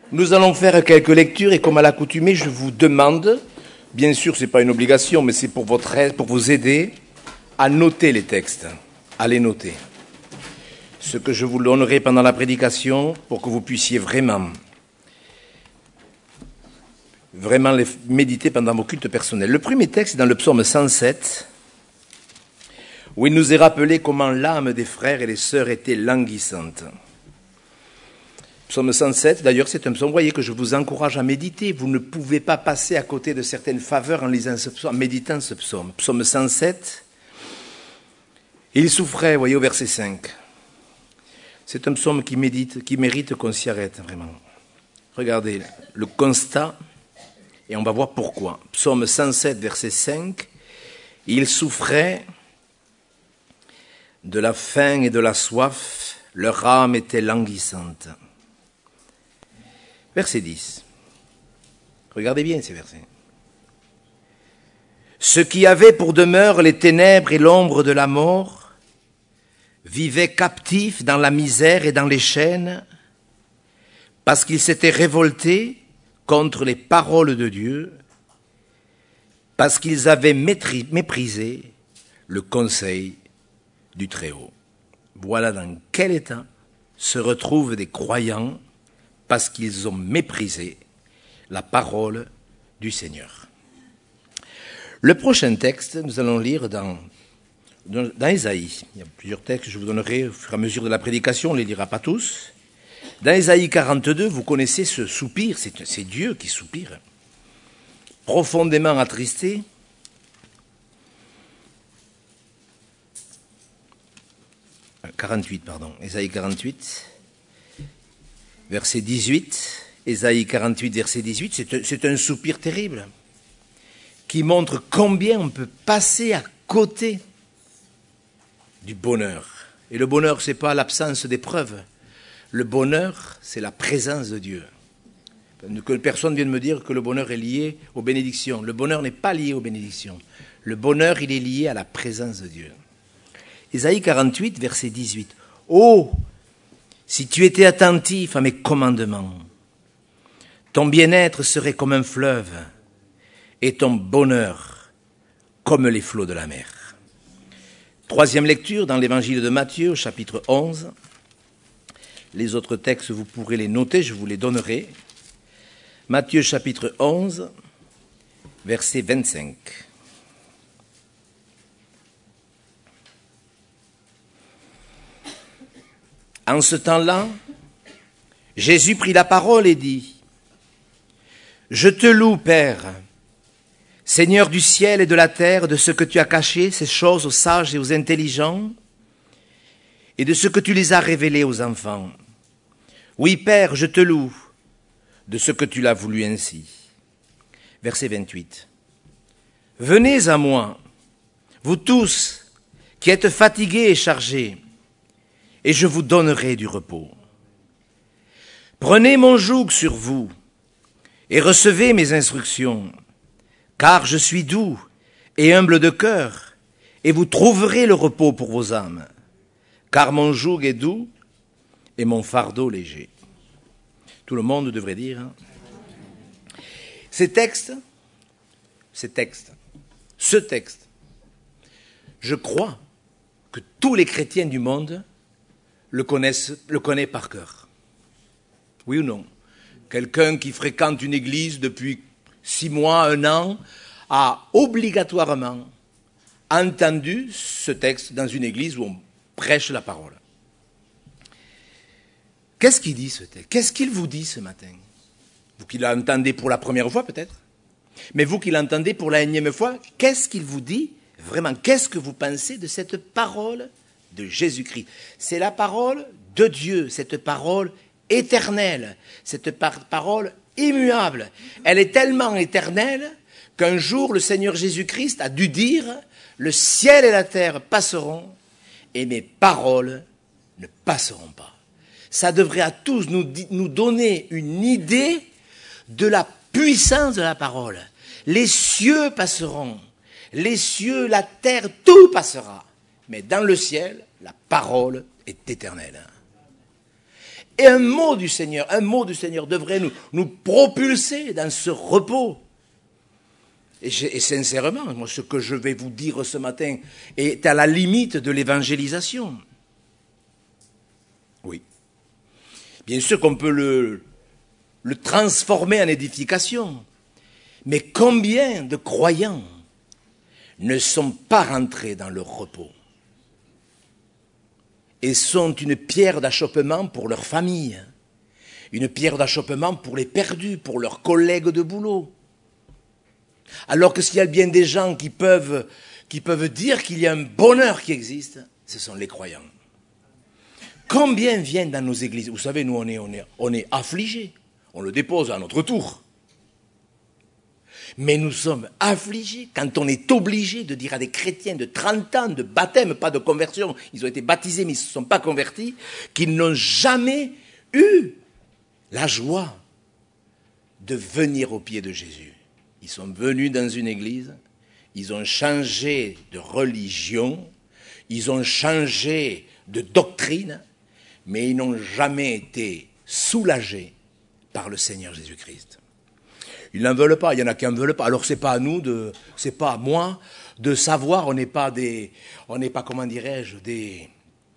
Nous allons faire quelques lectures et comme à l'accoutumée, je vous demande, bien sûr ce n'est pas une obligation, mais c'est pour votre aide, pour vous aider à noter les textes, à les noter. Ce que je vous donnerai pendant la prédication pour que vous puissiez vraiment les méditer pendant vos cultes personnels. Le premier texte est dans le psaume 107, où il nous est rappelé comment l'âme des frères et des sœurs était languissante. Psaume 107, d'ailleurs, c'est un psaume, voyez, que je vous encourage à méditer. Vous ne pouvez pas passer à côté de certaines faveurs en lisant ce psaume, en méditant ce psaume. Psaume 107, il souffrait, voyez, au verset 5. C'est un psaume qui mérite qu'on s'y arrête, vraiment. Regardez le constat, et on va voir pourquoi. Psaume 107, verset 5, il souffrait de la faim et de la soif, leur âme était languissante. Verset 10. Regardez bien ces versets. Ceux qui avaient pour demeure les ténèbres et l'ombre de la mort vivaient captifs dans la misère et dans les chaînes parce qu'ils s'étaient révoltés contre les paroles de Dieu, parce qu'ils avaient méprisé le conseil du Très-Haut. Voilà dans quel état se retrouvent des croyants parce qu'ils ont méprisé la parole du Seigneur. Le prochain texte, nous allons lire dans Ésaïe. Il y a plusieurs textes que je vous donnerai au fur et à mesure de la prédication, on ne les lira pas tous. Dans Ésaïe 42, vous connaissez ce soupir, c'est Dieu qui soupire, profondément attristé. Ésaïe 48, verset 18. Ésaïe 48, verset 18, c'est un soupir terrible qui montre combien on peut passer à côté du bonheur. Et le bonheur, ce n'est pas l'absence d'épreuves. Le bonheur, c'est la présence de Dieu. Que personne vienne me dire que le bonheur est lié aux bénédictions. Le bonheur n'est pas lié aux bénédictions. Le bonheur, il est lié à la présence de Dieu. Ésaïe 48, verset 18. « Oh, si tu étais attentif à mes commandements, ton bien-être serait comme un fleuve et ton bonheur comme les flots de la mer. » Troisième lecture dans l'évangile de Matthieu, au chapitre 11. Les autres textes, vous pourrez les noter, je vous les donnerai. Matthieu, chapitre 11, verset 25. En ce temps-là, Jésus prit la parole et dit : « Je te loue, Père, Seigneur du ciel et de la terre, de ce que tu as caché ces choses aux sages et aux intelligents, et de ce que tu les as révélées aux enfants. Oui, Père, je te loue, de ce que tu l'as voulu ainsi. » Verset 28. « Venez à moi, vous tous qui êtes fatigués et chargés, et je vous donnerai du repos. Prenez mon joug sur vous et recevez mes instructions, car je suis doux et humble de cœur, et vous trouverez le repos pour vos âmes, car mon joug est doux et mon fardeau léger. » Tout le monde devrait dire. Hein? Ce texte, je crois que tous les chrétiens du monde le connaissent par cœur. Oui ou non? Quelqu'un qui fréquente une église depuis 6 mois, 1 an, a obligatoirement entendu ce texte dans une église où on prêche la parole. Qu'est-ce qu'il dit ce texte? Qu'est-ce qu'il vous dit ce matin? Vous qui l'entendez pour la première fois peut-être, mais vous qui l'entendez pour la 1e fois, qu'est-ce qu'il vous dit vraiment? Qu'est-ce que vous pensez de cette parole de Jésus-Christ? C'est la parole de Dieu, cette parole éternelle, cette parole immuable. Elle est tellement éternelle qu'un jour le Seigneur Jésus-Christ a dû dire « Le ciel et la terre passeront et mes paroles ne passeront pas ». Ça devrait à tous nous donner une idée de la puissance de la parole. Les cieux passeront, les cieux, la terre, tout passera. Mais dans le ciel, la parole est éternelle. Et un mot du Seigneur devrait nous propulser dans ce repos. Et sincèrement, moi, ce que je vais vous dire ce matin est à la limite de l'évangélisation. Oui. Bien sûr qu'on peut le transformer en édification. Mais combien de croyants ne sont pas rentrés dans leur repos et sont une pierre d'achoppement pour leur famille, une pierre d'achoppement pour les perdus, pour leurs collègues de boulot. Alors que s'il y a bien des gens qui peuvent dire qu'il y a un bonheur qui existe, ce sont les croyants. Combien viennent dans nos églises? Vous savez, nous, on est affligés. On le dépose à notre tour. Mais nous sommes affligés quand on est obligé de dire à des chrétiens de 30 ans de baptême, pas de conversion, ils ont été baptisés mais ils ne se sont pas convertis, qu'ils n'ont jamais eu la joie de venir aux pieds de Jésus. Ils sont venus dans une église, ils ont changé de religion, ils ont changé de doctrine, mais ils n'ont jamais été soulagés par le Seigneur Jésus-Christ. Ils n'en veulent pas, il y en a qui n'en veulent pas. Alors c'est pas à nous, c'est pas à moi de savoir, on n'est pas, comment dirais-je, des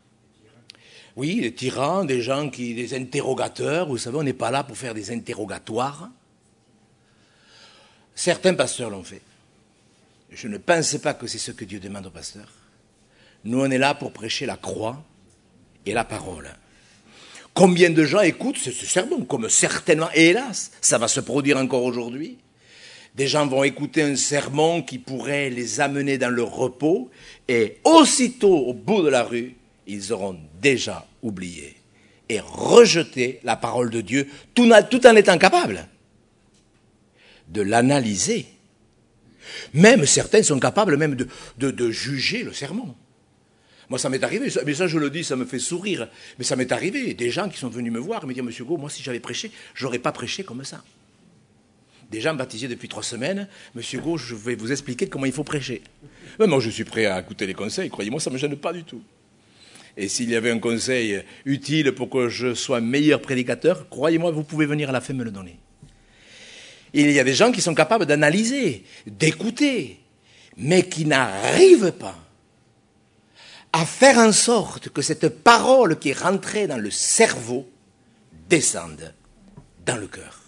tyrans, des gens des interrogateurs, vous savez, on n'est pas là pour faire des interrogatoires. Certains pasteurs l'ont fait. Je ne pense pas que c'est ce que Dieu demande aux pasteurs. Nous, on est là pour prêcher la croix et la parole. Combien de gens écoutent ce sermon, comme certainement, et hélas, ça va se produire encore aujourd'hui. Des gens vont écouter un sermon qui pourrait les amener dans leur repos, et aussitôt, au bout de la rue, ils auront déjà oublié et rejeté la parole de Dieu, tout en étant capables de l'analyser. Même certains sont capables même de juger le sermon. Moi, ça m'est arrivé, mais ça, je le dis, ça me fait sourire. Mais ça m'est arrivé, des gens qui sont venus me voir et me dire, Monsieur Gau, moi, si j'avais prêché, je n'aurais pas prêché comme ça. Des gens baptisés depuis 3 semaines, Monsieur Gau, je vais vous expliquer comment il faut prêcher. Mais moi, je suis prêt à écouter les conseils, croyez-moi, ça ne me gêne pas du tout. Et s'il y avait un conseil utile pour que je sois meilleur prédicateur, croyez-moi, vous pouvez venir à la fin me le donner. Il y a des gens qui sont capables d'analyser, d'écouter, mais qui n'arrivent pas à faire en sorte que cette parole qui est rentrée dans le cerveau descende dans le cœur.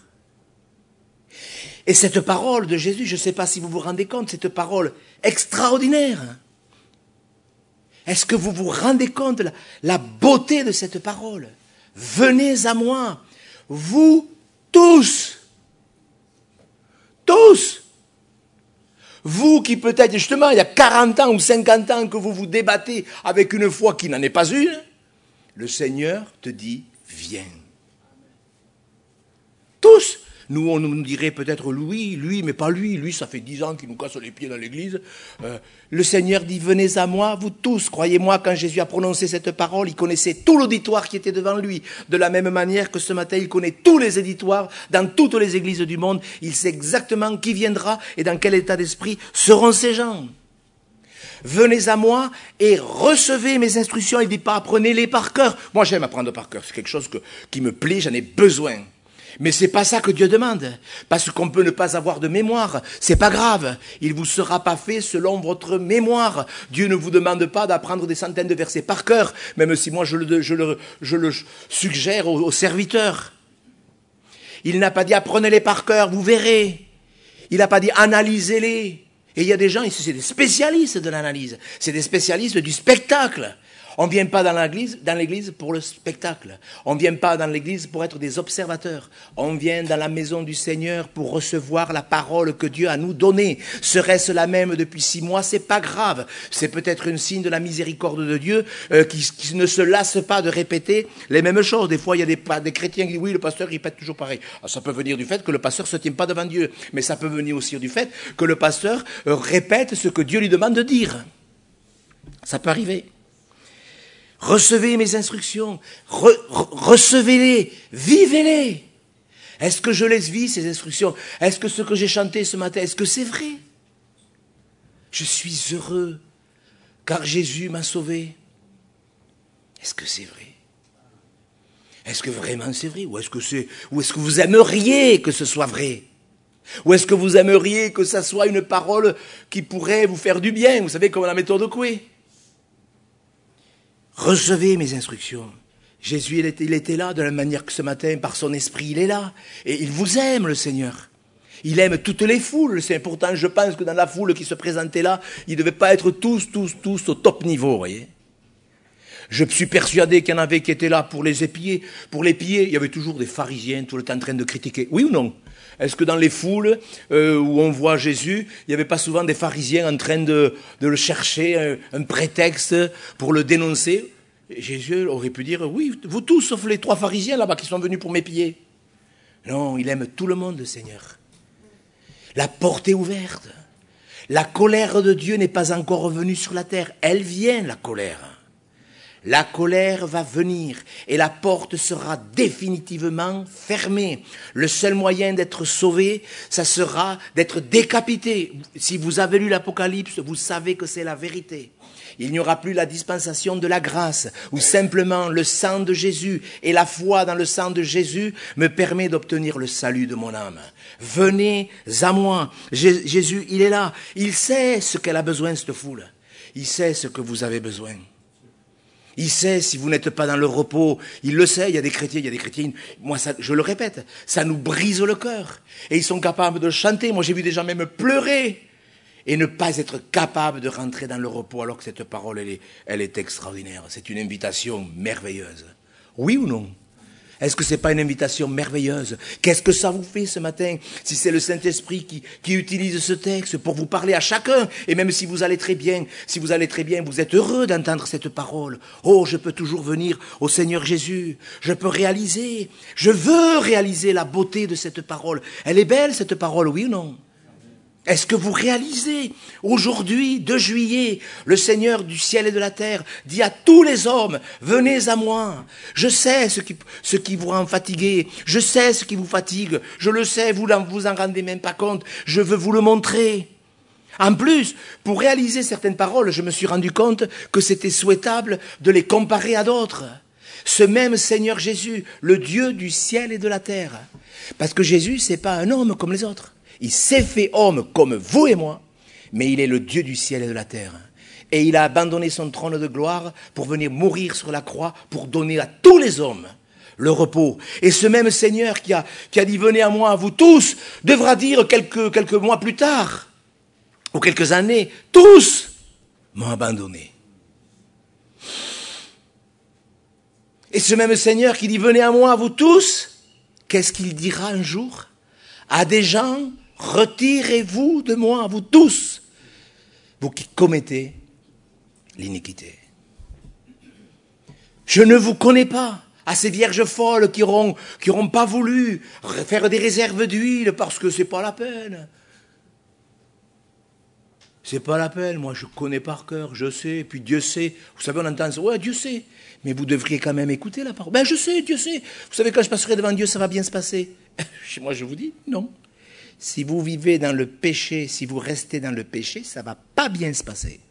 Et cette parole de Jésus, je ne sais pas si vous vous rendez compte, cette parole extraordinaire. Est-ce que vous vous rendez compte de la beauté de cette parole? Venez à moi, vous tous. Tous. Vous qui peut-être, justement, il y a 40 ans ou 50 ans que vous vous débattez avec une foi qui n'en est pas une, le Seigneur te dit, viens. Tous. Nous, on nous dirait peut-être lui, mais pas lui. Lui, ça fait 10 ans qu'il nous casse les pieds dans l'église. Le Seigneur dit, venez à moi, vous tous. Croyez-moi, quand Jésus a prononcé cette parole, il connaissait tout l'auditoire qui était devant lui. De la même manière que ce matin, il connaît tous les éditoires dans toutes les églises du monde. Il sait exactement qui viendra et dans quel état d'esprit seront ces gens. Venez à moi et recevez mes instructions. Il ne dit pas, apprenez-les par cœur. Moi, j'aime apprendre par cœur. C'est quelque chose qui me plaît, j'en ai besoin. Mais c'est pas ça que Dieu demande. Parce qu'on peut ne pas avoir de mémoire. C'est pas grave. Il vous sera pas fait selon votre mémoire. Dieu ne vous demande pas d'apprendre des centaines de versets par cœur. Même si moi je le suggère aux serviteurs. Il n'a pas dit apprenez-les par cœur, vous verrez. Il n'a pas dit analysez-les. Et il y a des gens, c'est des spécialistes de l'analyse. C'est des spécialistes du spectacle. On ne vient pas dans l'église pour le spectacle. On ne vient pas dans l'église pour être des observateurs. On vient dans la maison du Seigneur pour recevoir la parole que Dieu a nous donnée. Serait-ce la même depuis 6 mois? C'est pas grave. C'est peut-être un signe de la miséricorde de Dieu qui ne se lasse pas de répéter les mêmes choses. Des fois, il y a des chrétiens qui disent oui, le pasteur répète toujours pareil. Alors, ça peut venir du fait que le pasteur ne se tient pas devant Dieu. Mais ça peut venir aussi du fait que le pasteur répète ce que Dieu lui demande de dire. Ça peut arriver. Recevez mes instructions, recevez-les, vivez-les. Est-ce que je les vis, ces instructions? Est-ce que ce que j'ai chanté ce matin, est-ce que c'est vrai? Je suis heureux, car Jésus m'a sauvé. Est-ce que c'est vrai? Est-ce que vraiment c'est vrai? Ou est-ce que vous aimeriez que ce soit vrai? Ou est-ce que vous aimeriez que ça soit une parole qui pourrait vous faire du bien? Vous savez, comme la méthode Coué. Recevez mes instructions. Jésus, il était là de la manière que ce matin, par son esprit, il est là. Et il vous aime, le Seigneur. Il aime toutes les foules. C'est pourtant, je pense que dans la foule qui se présentait là, ils ne devaient pas être tous au top niveau, vous voyez. Je suis persuadé qu'il y en avait qui étaient là pour les épier. Pour les piller, il y avait toujours des pharisiens tout le temps en train de critiquer. Oui ou non? Est-ce que dans les foules où on voit Jésus, il n'y avait pas souvent des pharisiens en train de le chercher, un prétexte pour le dénoncer? Et Jésus aurait pu dire, oui, vous tous, sauf les 3 pharisiens là-bas qui sont venus pour m'épier. Non, il aime tout le monde, le Seigneur. La porte est ouverte. La colère de Dieu n'est pas encore revenue sur la terre. Elle vient, la colère. La colère va venir et la porte sera définitivement fermée. Le seul moyen d'être sauvé, ça sera d'être décapité. Si vous avez lu l'Apocalypse, vous savez que c'est la vérité. Il n'y aura plus la dispensation de la grâce, où simplement le sang de Jésus et la foi dans le sang de Jésus me permet d'obtenir le salut de mon âme. Venez à moi. Jésus, il est là. Il sait ce qu'elle a besoin, cette foule. Il sait ce que vous avez besoin. Il sait si vous n'êtes pas dans le repos. Il le sait, il y a des chrétiens. Moi, je le répète, ça nous brise le cœur. Et ils sont capables de chanter. Moi, j'ai vu des gens même pleurer. Et ne pas être capable de rentrer dans le repos alors que cette parole, elle est extraordinaire. C'est une invitation merveilleuse. Oui ou non? Est-ce que c'est pas une invitation merveilleuse? Qu'est-ce que ça vous fait ce matin si c'est le Saint-Esprit qui utilise ce texte pour vous parler à chacun? Et même si vous allez très bien, vous êtes heureux d'entendre cette parole. Oh, je peux toujours venir au Seigneur Jésus. Je veux réaliser la beauté de cette parole. Elle est belle cette parole, oui ou non? Est-ce que vous réalisez, aujourd'hui, 2 juillet, le Seigneur du ciel et de la terre dit à tous les hommes, venez à moi. Je sais ce qui vous rend fatigué. Je sais ce qui vous fatigue. Je le sais, vous en rendez même pas compte. Je veux vous le montrer. En plus, pour réaliser certaines paroles, je me suis rendu compte que c'était souhaitable de les comparer à d'autres. Ce même Seigneur Jésus, le Dieu du ciel et de la terre. Parce que Jésus, c'est pas un homme comme les autres. Il s'est fait homme comme vous et moi, mais il est le Dieu du ciel et de la terre. Et il a abandonné son trône de gloire pour venir mourir sur la croix, pour donner à tous les hommes le repos. Et ce même Seigneur qui a dit « Venez à moi, vous tous », devra dire quelques mois plus tard, ou quelques années, « Tous m'ont abandonné ». Et ce même Seigneur qui dit « Venez à moi, vous tous », qu'est-ce qu'il dira un jour à des gens? Retirez-vous de moi, vous tous, vous qui commettez l'iniquité. Je ne vous connais pas. À ces vierges folles qui auront pas voulu faire des réserves d'huile parce que c'est pas la peine. C'est pas la peine, moi je connais par cœur, je sais, puis Dieu sait. Vous savez, on entend ça, ouais, Dieu sait. Mais vous devriez quand même écouter la parole. Ben je sais, Dieu sait. Vous savez, quand je passerai devant Dieu, ça va bien se passer. Moi je vous dis, non. Si vous vivez dans le péché, si vous restez dans le péché, ça ne va pas bien se passer.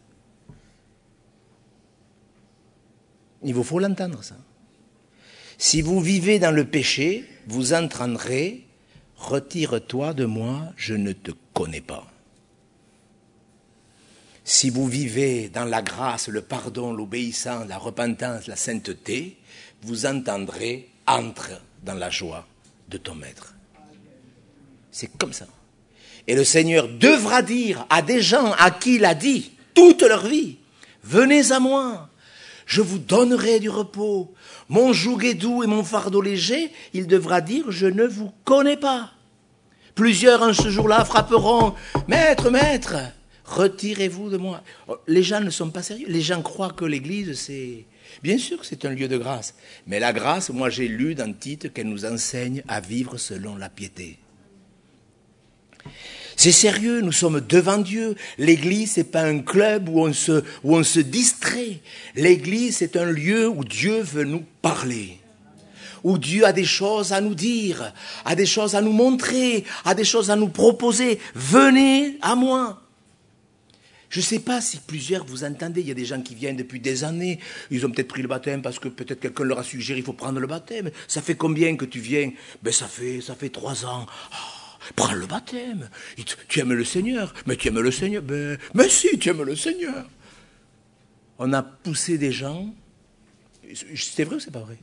Il vous faut l'entendre, ça. Si vous vivez dans le péché, vous entendrez « Retire-toi de moi, je ne te connais pas ». Si vous vivez dans la grâce, le pardon, l'obéissance, la repentance, la sainteté, vous entendrez « Entre dans la joie de ton maître ». C'est comme ça. Et le Seigneur devra dire à des gens à qui il a dit toute leur vie, venez à moi, je vous donnerai du repos. Mon joug est doux et mon fardeau léger. Il devra dire, je ne vous connais pas. Plusieurs en ce jour-là frapperont, maître, maître, retirez-vous de moi. Les gens ne sont pas sérieux. Les gens croient que l'Église, c'est... Bien sûr que c'est un lieu de grâce. Mais la grâce, moi j'ai lu dans Tite qu'elle nous enseigne à vivre selon la piété. C'est sérieux, nous sommes devant Dieu. L'église, c'est pas un club où on se distrait. L'église, c'est un lieu où Dieu veut nous parler. Où Dieu a des choses à nous dire, a des choses à nous montrer, a des choses à nous proposer. Venez à moi. Je ne sais pas si plusieurs vous entendez, il y a des gens qui viennent depuis des années, ils ont peut-être pris le baptême parce que peut-être quelqu'un leur a suggéré il faut prendre le baptême. Ça fait combien que tu viens? Ben ça fait 3 ans. Oh, prends le baptême. Tu aimes le Seigneur? Mais tu aimes le Seigneur? Mais si, tu aimes le Seigneur. On a poussé des gens, c'est vrai ou c'est pas vrai?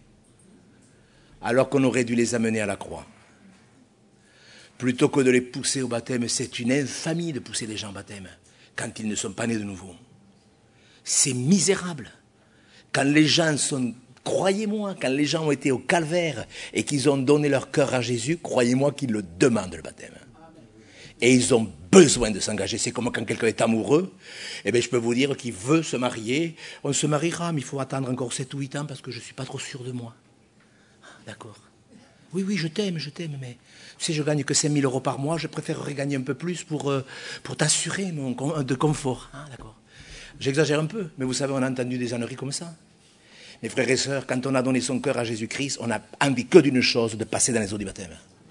Alors qu'on aurait dû les amener à la croix. Plutôt que de les pousser au baptême, c'est une infamie de pousser les gens au baptême quand ils ne sont pas nés de nouveau. C'est misérable. Quand les gens sont, croyez-moi, quand les gens ont été au calvaire et qu'ils ont donné leur cœur à Jésus, croyez-moi qu'ils le demandent le baptême. Et ils ont besoin de s'engager. C'est comme quand quelqu'un est amoureux, eh bien je peux vous dire qu'il veut se marier. On se mariera, mais il faut attendre encore 7 ou 8 ans parce que je ne suis pas trop sûr de moi. D'accord. Oui, je t'aime, mais si je gagne que 5 000 euros par mois, je préférerais gagner un peu plus pour t'assurer de confort. Ah, d'accord. J'exagère un peu, mais vous savez, on a entendu des âneries comme ça. Mes frères et sœurs, quand on a donné son cœur à Jésus-Christ, on a envie que d'une chose, de passer dans les eaux du baptême.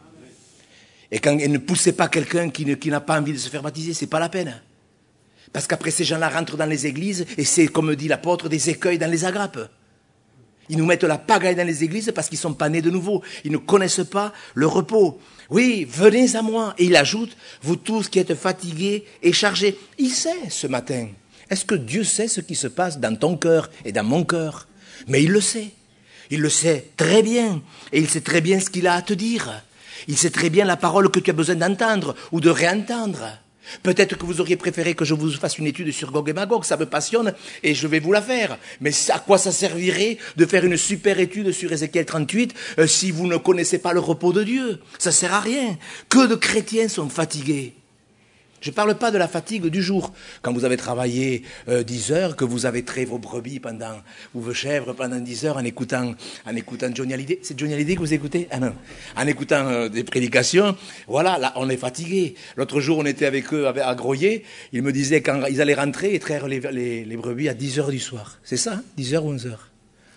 Et quand ne poussez pas quelqu'un qui n'a pas envie de se faire baptiser, c'est pas la peine. Parce qu'après, ces gens-là rentrent dans les églises, et c'est, comme dit l'apôtre, des écueils dans les agapes. Ils nous mettent la pagaille dans les églises parce qu'ils ne sont pas nés de nouveau. Ils ne connaissent pas le repos. Oui, venez à moi. Et il ajoute, vous tous qui êtes fatigués et chargés. Il sait ce matin. Est-ce que Dieu sait ce qui se passe dans ton cœur et dans mon cœur? Mais il le sait. Il le sait très bien. Et il sait très bien ce qu'il a à te dire. Il sait très bien la parole que tu as besoin d'entendre ou de réentendre. Peut-être que vous auriez préféré que je vous fasse une étude sur Gog et Magog, ça me passionne et je vais vous la faire. Mais à quoi ça servirait de faire une super étude sur Ézéchiel 38 si vous ne connaissez pas le repos de Dieu? Ça sert à rien. Que de chrétiens sont fatigués. Je ne parle pas de la fatigue du jour. Quand vous avez travaillé 10 heures, que vous avez trait vos brebis ou vos chèvres pendant 10 heures en écoutant Johnny Hallyday. C'est Johnny Hallyday que vous écoutez? Ah non. En écoutant des prédications, voilà, là, on est fatigué. L'autre jour, on était avec eux à Groyer. Ils me disaient quand ils allaient rentrer et traire les brebis à 10 heures du soir. C'est ça, hein? 10 heures ou 11 heures.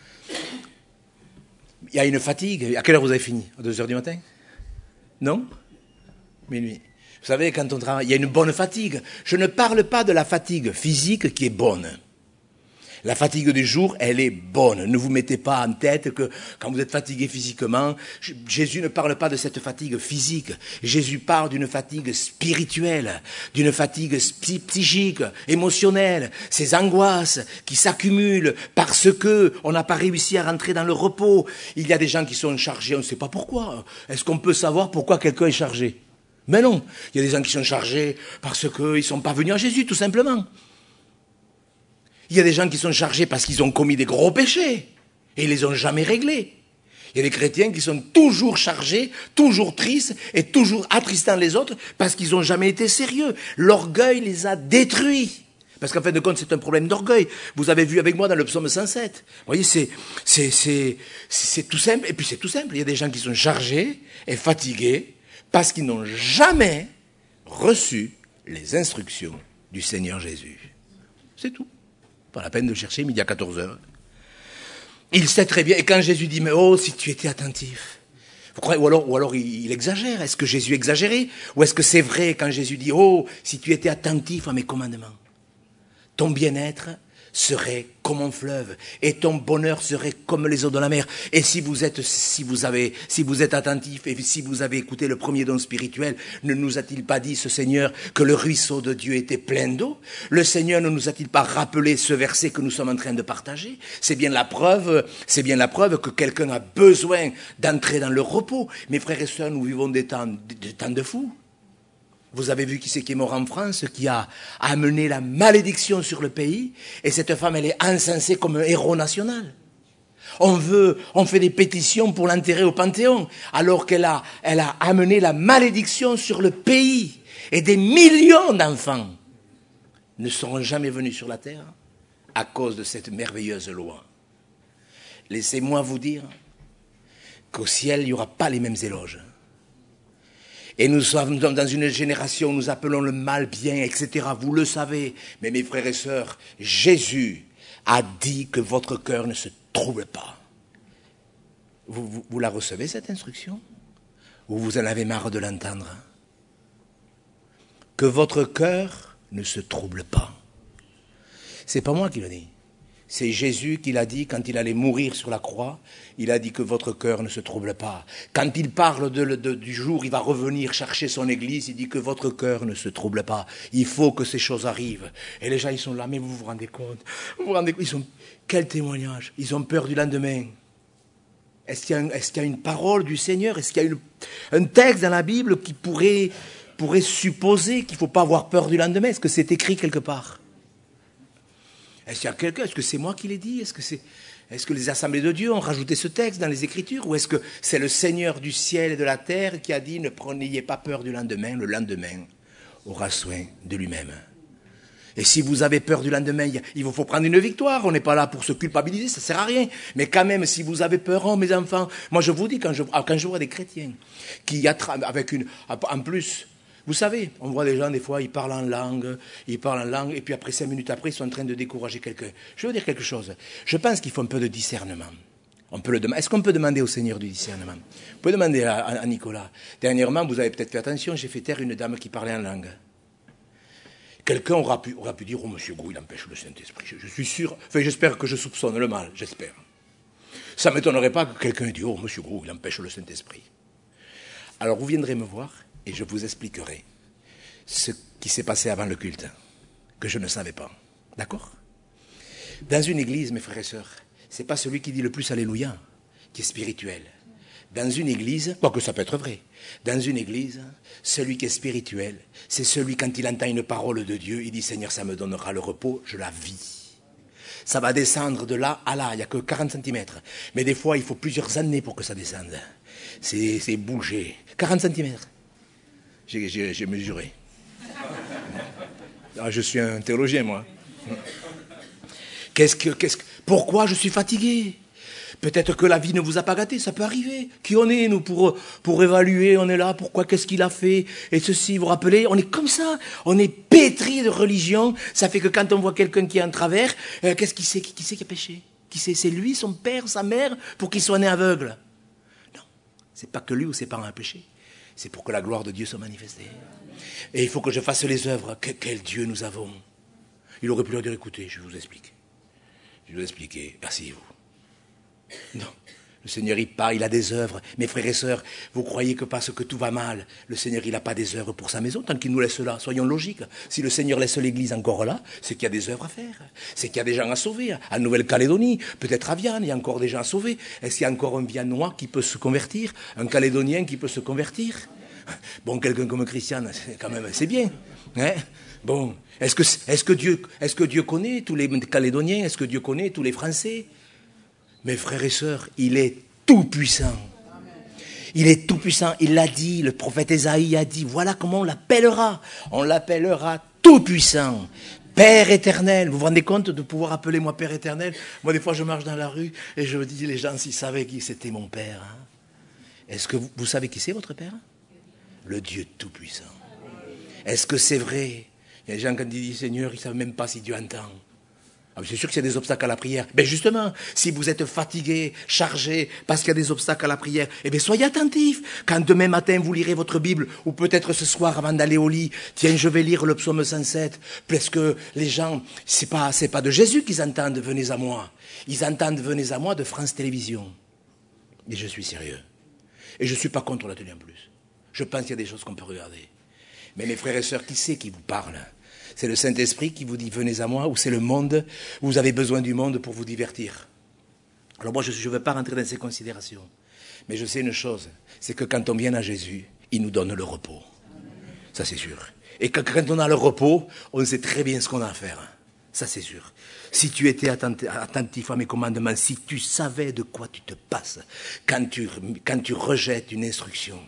Il y a une fatigue. À quelle heure vous avez fini? À 2 heures du matin? Non? Minuit. Vous savez, quand on travaille, il y a une bonne fatigue. Je ne parle pas de la fatigue physique qui est bonne. La fatigue du jour, elle est bonne. Ne vous mettez pas en tête que quand vous êtes fatigué physiquement, Jésus ne parle pas de cette fatigue physique. Jésus parle d'une fatigue spirituelle, d'une fatigue psychique, émotionnelle. Ces angoisses qui s'accumulent parce que on n'a pas réussi à rentrer dans le repos. Il y a des gens qui sont chargés, on ne sait pas pourquoi. Est-ce qu'on peut savoir pourquoi quelqu'un est chargé? Mais non, il y a des gens qui sont chargés parce qu'ils ne sont pas venus à Jésus, tout simplement. Il y a des gens qui sont chargés parce qu'ils ont commis des gros péchés et ils ne les ont jamais réglés. Il y a des chrétiens qui sont toujours chargés, toujours tristes et toujours attristant les autres parce qu'ils n'ont jamais été sérieux. L'orgueil les a détruits. Parce qu'en fin de compte, c'est un problème d'orgueil. Vous avez vu avec moi dans le psaume 107. Vous voyez, c'est tout simple. Et puis c'est tout simple. Il y a des gens qui sont chargés et fatigués parce qu'ils n'ont jamais reçu les instructions du Seigneur Jésus. C'est tout. Pas la peine de chercher midi à 14 heures. Il sait très bien. Et quand Jésus dit, mais oh, si tu étais attentif. Vous croyez, ou alors il exagère. Est-ce que Jésus exagérait? Ou est-ce que c'est vrai quand Jésus dit, oh, si tu étais attentif à mes commandements, ton bien-être serait comme un fleuve et ton bonheur serait comme les eaux de la mer. Et si vous êtes attentif et si vous avez écouté le premier don spirituel, ne nous a-t-il pas dit ce Seigneur que le ruisseau de Dieu était plein d'eau? Le Seigneur ne nous a-t-il pas rappelé ce verset que nous sommes en train de partager? C'est bien la preuve que quelqu'un a besoin d'entrer dans le repos. Mes frères et sœurs, nous vivons des temps de fous. Vous avez vu qui c'est qui est mort en France, qui a amené la malédiction sur le pays, et cette femme, elle est encensée comme un héros national. On fait des pétitions pour l'enterrer au Panthéon, alors elle a amené la malédiction sur le pays, et des millions d'enfants ne seront jamais venus sur la terre à cause de cette merveilleuse loi. Laissez-moi vous dire qu'au ciel, il n'y aura pas les mêmes éloges. Et nous sommes dans une génération où nous appelons le mal bien, etc. Vous le savez. Mais mes frères et sœurs, Jésus a dit que votre cœur ne se trouble pas. Vous la recevez, cette instruction? Ou vous en avez marre de l'entendre? Que votre cœur ne se trouble pas. C'est pas moi qui le dis. C'est Jésus qui l'a dit quand il allait mourir sur la croix. Il a dit que votre cœur ne se trouble pas. Quand il parle du jour, il va revenir chercher son église, il dit que votre cœur ne se trouble pas. Il faut que ces choses arrivent. Et les gens, ils sont là, mais vous vous rendez compte? Vous vous rendez compte? Quel témoignage? Ils ont peur du lendemain. Est-ce qu'il y a une parole du Seigneur? Est-ce qu'il y a un texte dans la Bible qui pourrait supposer qu'il ne faut pas avoir peur du lendemain? Est-ce que c'est écrit quelque part? Est-ce qu'il y a quelqu'un? Est-ce que c'est moi qui l'ai dit? Est-ce que les assemblées de Dieu ont rajouté ce texte dans les Écritures? Ou est-ce que c'est le Seigneur du ciel et de la terre qui a dit n'ayez pas peur du lendemain, le lendemain aura soin de lui-même? Et si vous avez peur du lendemain, il vous faut prendre une victoire. On n'est pas là pour se culpabiliser, ça ne sert à rien. Mais quand même, si vous avez peur, oh mes enfants, moi je vous dis, quand je vois des chrétiens qui en plus, vous savez, on voit des gens, des fois, ils parlent en langue, et puis après 5 minutes après, ils sont en train de décourager quelqu'un. Je veux dire quelque chose. Je pense qu'il faut un peu de discernement. Est-ce qu'on peut demander au Seigneur du discernement? Vous pouvez demander à Nicolas. Dernièrement, vous avez peut-être fait attention, j'ai fait taire une dame qui parlait en langue. Quelqu'un aura pu dire, oh, monsieur Gou, il empêche le Saint-Esprit. Je suis sûr, j'espère que je soupçonne le mal, j'espère. Ça ne m'étonnerait pas que quelqu'un dise, oh, monsieur Gou, il empêche le Saint-Esprit. Alors vous viendrez me voir, et je vous expliquerai ce qui s'est passé avant le culte, que je ne savais pas. D'accord? Dans une église, mes frères et sœurs, ce n'est pas celui qui dit le plus Alléluia qui est spirituel. Dans une église, quoique ça peut être vrai, dans une église, celui qui est spirituel, c'est celui, quand il entend une parole de Dieu, il dit, Seigneur, ça me donnera le repos, je la vis. Ça va descendre de là à là, il n'y a que 40 cm. Mais des fois, il faut plusieurs années pour que ça descende. C'est bouger. 40 cm. J'ai mesuré. Ah, je suis un théologien, moi. Pourquoi je suis fatigué? Peut-être que la vie ne vous a pas gâté, ça peut arriver. Qui on est, nous, pour évaluer? On est là, pourquoi, qu'est-ce qu'il a fait? Et ceci, vous vous rappelez, on est comme ça. On est pétri de religion. Ça fait que quand on voit quelqu'un qui est en travers, qu'est-ce qu'il sait? Qui c'est qui a péché? Qui c'est? C'est lui, son père, sa mère, pour qu'il soit né aveugle? Non, c'est pas que lui ou ses parents ont péché. C'est pour que la gloire de Dieu soit manifestée. Et il faut que je fasse les œuvres. Quel Dieu nous avons. Il aurait pu leur dire, écoutez, je vais vous expliquer. Je vais vous expliquer. Asseyez-vous. Non. Le Seigneur, il a des œuvres. Mes frères et sœurs, vous croyez que parce que tout va mal, le Seigneur, il n'a pas des œuvres pour sa maison, tant qu'il nous laisse là. Soyons logiques. Si le Seigneur laisse l'Église encore là, c'est qu'il y a des œuvres à faire. C'est qu'il y a des gens à sauver. En Nouvelle-Calédonie, peut-être à Vienne, il y a encore des gens à sauver. Est-ce qu'il y a encore un Vianois qui peut se convertir? Un Calédonien qui peut se convertir? Bon, quelqu'un comme Christiane, quand même, c'est bien. Hein? Bon, est-ce que Dieu connaît tous les Calédoniens? Est-ce que Dieu connaît tous les Français? Mes frères et sœurs, il est tout-puissant. Il est tout-puissant. Il l'a dit, le prophète Ésaïe a dit, voilà comment on l'appellera. On l'appellera tout-puissant. Père éternel. Vous vous rendez compte de pouvoir appeler moi Père éternel? Moi, des fois, je marche dans la rue et je dis, les gens, s'ils savaient qui c'était mon Père. Hein? Est-ce que vous savez qui c'est votre Père? Le Dieu tout-puissant. Est-ce que c'est vrai? Il y a des gens, quand ils disent Seigneur, ils ne savent même pas si Dieu entend. Ah, c'est sûr qu'il y a des obstacles à la prière. Mais justement, si vous êtes fatigué, chargé, parce qu'il y a des obstacles à la prière, eh bien, soyez attentifs. Quand demain matin, vous lirez votre Bible, ou peut-être ce soir, avant d'aller au lit, tiens, je vais lire le psaume 107, parce que les gens, c'est pas de Jésus qu'ils entendent, venez à moi. Ils entendent, venez à moi, de France Télévisions. Et je suis sérieux. Et je ne suis pas contre la télé en plus. Je pense qu'il y a des choses qu'on peut regarder. Mais mes frères et sœurs, qui c'est qui vous parle? C'est le Saint-Esprit qui vous dit venez à moi, ou c'est le monde, vous avez besoin du monde pour vous divertir? Alors moi, je ne veux pas rentrer dans ces considérations. Mais je sais une chose, c'est que quand on vient à Jésus, il nous donne le repos. Ça, c'est sûr. Et quand on a le repos, on sait très bien ce qu'on a à faire. Ça, c'est sûr. Si tu étais attentif à mes commandements, si tu savais de quoi tu te passes, quand tu rejettes une instruction,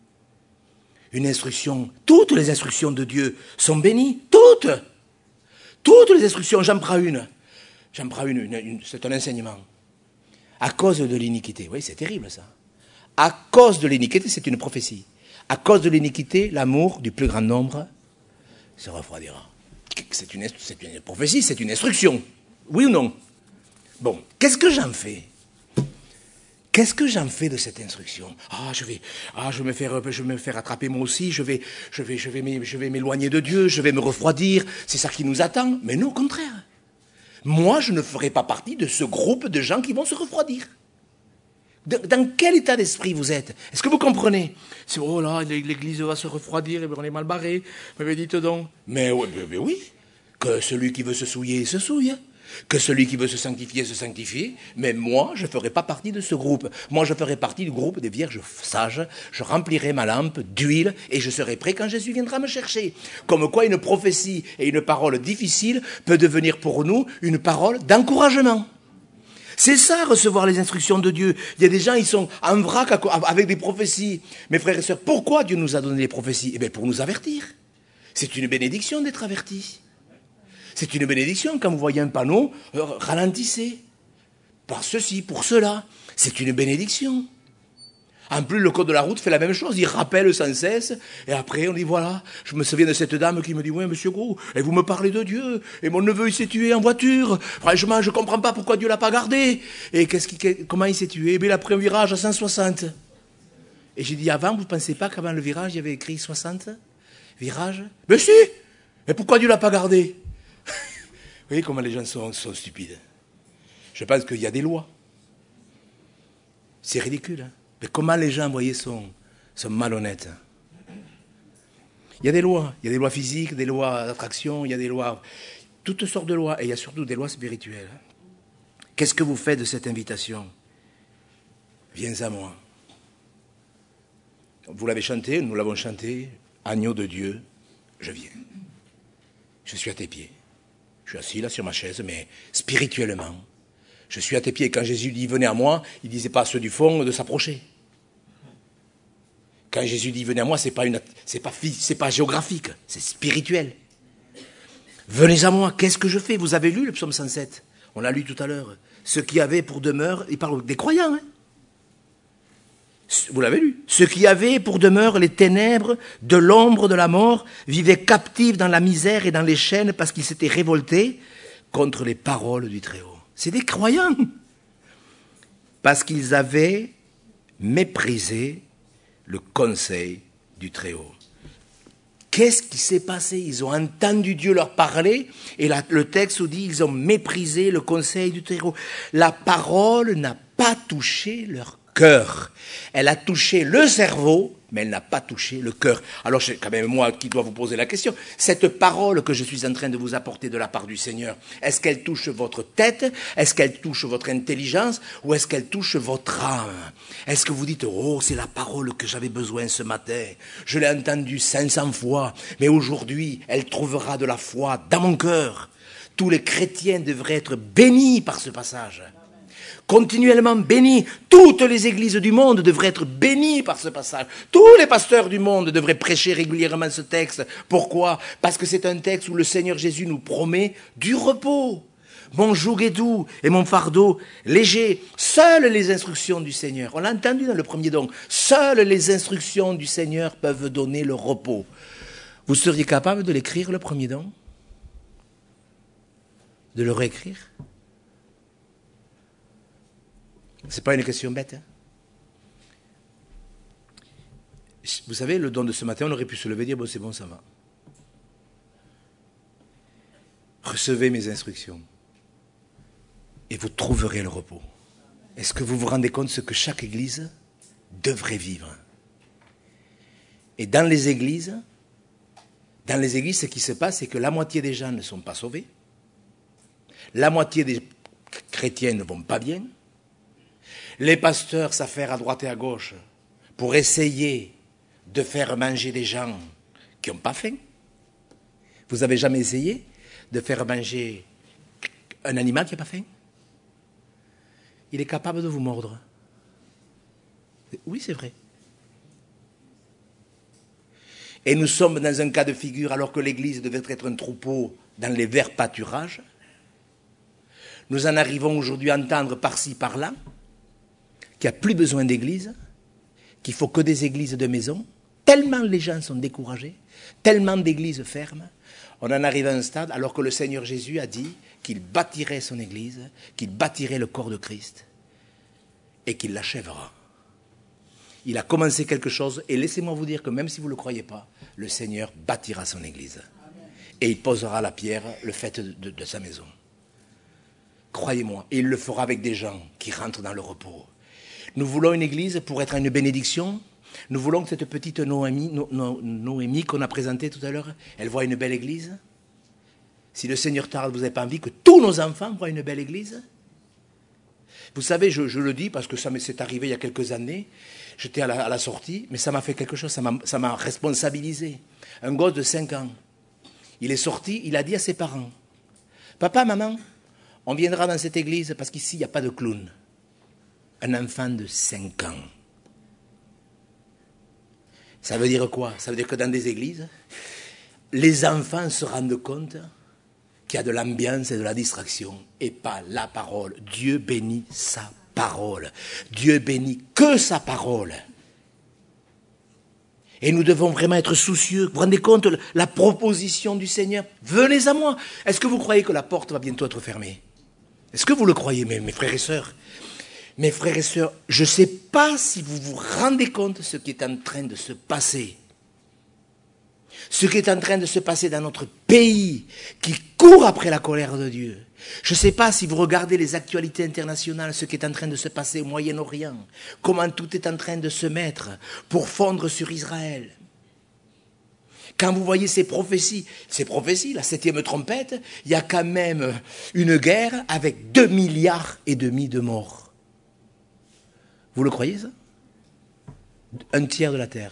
toutes les instructions de Dieu sont bénies, toutes les instructions, j'en prends une, c'est un enseignement. À cause de l'iniquité, oui, c'est terrible ça. À cause de l'iniquité, c'est une prophétie. À cause de l'iniquité, l'amour du plus grand nombre se refroidira. C'est une prophétie, c'est une instruction. Oui ou non? Bon, qu'est-ce que j'en fais? Qu'est-ce que j'en fais de cette instruction? Je vais me faire attraper moi aussi, je vais m'éloigner de Dieu, je vais me refroidir, c'est ça qui nous attend. Mais non, au contraire. Moi, je ne ferai pas partie de ce groupe de gens qui vont se refroidir. Dans quel état d'esprit vous êtes? Est-ce que vous comprenez? C'est, oh là, l'église va se refroidir, et on est mal barré. Mais dites donc. Mais oui, que celui qui veut se souiller, se souille. Que celui qui veut se sanctifie. Mais moi, je ne ferai pas partie de ce groupe. Moi, je ferai partie du groupe des vierges sages. Je remplirai ma lampe d'huile et je serai prêt quand Jésus viendra me chercher. Comme quoi, une prophétie et une parole difficile peut devenir pour nous une parole d'encouragement. C'est ça, recevoir les instructions de Dieu. Il y a des gens, ils sont en vrac avec des prophéties. Mes frères et sœurs, pourquoi Dieu nous a donné les prophéties? Eh bien, pour nous avertir. C'est une bénédiction d'être averti. C'est une bénédiction quand vous voyez un panneau, ralentissez. Par ceci, pour cela. C'est une bénédiction. En plus, le code de la route fait la même chose. Il rappelle sans cesse. Et après, on dit, voilà, je me souviens de cette dame qui me dit, oui, monsieur Gros, et vous me parlez de Dieu. Et mon neveu, il s'est tué en voiture. Franchement, je ne comprends pas pourquoi Dieu l'a pas gardé. Et comment il s'est tué? Eh bien, il a pris un virage à 160. Et j'ai dit, avant, vous ne pensez pas qu'avant le virage, il y avait écrit 60 virage? Mais si! Mais pourquoi Dieu l'a pas gardé? Vous voyez comment les gens sont stupides. Je pense qu'il y a des lois. C'est ridicule, hein? Mais comment les gens, vous voyez, sont malhonnêtes. Il y a des lois physiques, des lois d'attraction, il y a des lois, toutes sortes de lois, et il y a surtout des lois spirituelles. Qu'est-ce que vous faites de cette invitation? Viens à moi. Vous l'avez chanté, nous l'avons chanté, agneau de Dieu, je viens. Je suis à tes pieds. Je suis assis là sur ma chaise, mais spirituellement. Je suis à tes pieds. Quand Jésus dit « venez à moi », il ne disait pas à ceux du fond de s'approcher. Quand Jésus dit « venez à moi », c'est pas géographique, c'est spirituel. Venez à moi, qu'est-ce que je fais? Vous avez lu le psaume 107? On l'a lu tout à l'heure. Ce qui avait pour demeure, il parle des croyants, hein? Vous l'avez lu. Ce qui avait pour demeure les ténèbres de l'ombre de la mort vivaient captifs dans la misère et dans les chaînes parce qu'ils s'étaient révoltés contre les paroles du Très-Haut. C'est des croyants. Parce qu'ils avaient méprisé le conseil du Très-Haut. Qu'est-ce qui s'est passé? Ils ont entendu Dieu leur parler, et le texte dit ils ont méprisé le conseil du Très-Haut. La parole n'a pas touché leur cœur. Elle a touché le cerveau, mais elle n'a pas touché le cœur. Alors c'est quand même moi qui dois vous poser la question. Cette parole que je suis en train de vous apporter de la part du Seigneur, est-ce qu'elle touche votre tête? Est-ce qu'elle touche votre intelligence? Ou est-ce qu'elle touche votre âme? Est-ce que vous dites, oh, c'est la parole que j'avais besoin ce matin. Je l'ai entendue 500 fois, mais aujourd'hui, elle trouvera de la foi dans mon cœur. Tous les chrétiens devraient être bénis par ce passage. Continuellement bénis. Toutes les églises du monde devraient être bénies par ce passage. Tous les pasteurs du monde devraient prêcher régulièrement ce texte. Pourquoi? Parce que c'est un texte où le Seigneur Jésus nous promet du repos. Mon joug est doux et mon fardeau léger. Seules les instructions du Seigneur, on l'a entendu dans le premier don, seules les instructions du Seigneur peuvent donner le repos. Vous seriez capable de l'écrire, le premier don? De le réécrire? C'est pas une question bête. Hein? Vous savez, le don de ce matin, on aurait pu se lever et dire, bon, c'est bon, ça va. Recevez mes instructions et vous trouverez le repos. Est-ce que vous vous rendez compte de ce que chaque église devrait vivre? Et dans les églises, ce qui se passe, c'est que la moitié des gens ne sont pas sauvés. La moitié des chrétiens ne vont pas bien. Les pasteurs s'affairent à droite et à gauche pour essayer de faire manger des gens qui n'ont pas faim. Vous avez jamais essayé de faire manger un animal qui n'a pas faim? Il est capable de vous mordre. Oui, c'est vrai. Et nous sommes dans un cas de figure, alors que l'Église devait être un troupeau dans les verts pâturages. Nous en arrivons aujourd'hui à entendre par-ci, par-là, qu'il n'y a plus besoin d'église, qu'il ne faut que des églises de maison, tellement les gens sont découragés, tellement d'églises ferment. On en arrive à un stade alors que le Seigneur Jésus a dit qu'il bâtirait son église, qu'il bâtirait le corps de Christ et qu'il l'achèvera. Il a commencé quelque chose et laissez-moi vous dire que même si vous ne le croyez pas, le Seigneur bâtira son église et il posera la pierre, le fait de sa maison. Croyez-moi. Et il le fera avec des gens qui rentrent dans le repos. Nous voulons une église pour être une bénédiction. Nous voulons que cette petite Noémie qu'on a présentée tout à l'heure, elle voit une belle église. Si le Seigneur tarde, vous n'avez pas envie que tous nos enfants voient une belle église? Vous savez, je le dis parce que ça m'est arrivé il y a quelques années. J'étais à la sortie, mais ça m'a fait quelque chose, ça m'a responsabilisé. Un gosse de 5 ans, il est sorti, il a dit à ses parents, « Papa, maman, on viendra dans cette église parce qu'ici, il n'y a pas de clown. » Un enfant de 5 ans. Ça veut dire quoi? Ça veut dire que dans des églises, les enfants se rendent compte qu'il y a de l'ambiance et de la distraction et pas la parole. Dieu bénit sa parole. Dieu bénit que sa parole. Et nous devons vraiment être soucieux. Vous vous rendez compte, la proposition du Seigneur, venez à moi. Est-ce que vous croyez que la porte va bientôt être fermée? Est-ce que vous le croyez, mes frères et sœurs? Mes frères et sœurs, je ne sais pas si vous vous rendez compte de ce qui est en train de se passer. Ce qui est en train de se passer dans notre pays, qui court après la colère de Dieu. Je ne sais pas si vous regardez les actualités internationales, ce qui est en train de se passer au Moyen-Orient, comment tout est en train de se mettre pour fondre sur Israël. Quand vous voyez ces prophéties, la 7e trompette, il y a quand même une guerre avec 2,5 milliards de morts. Vous le croyez, ça? 1/3 de la terre.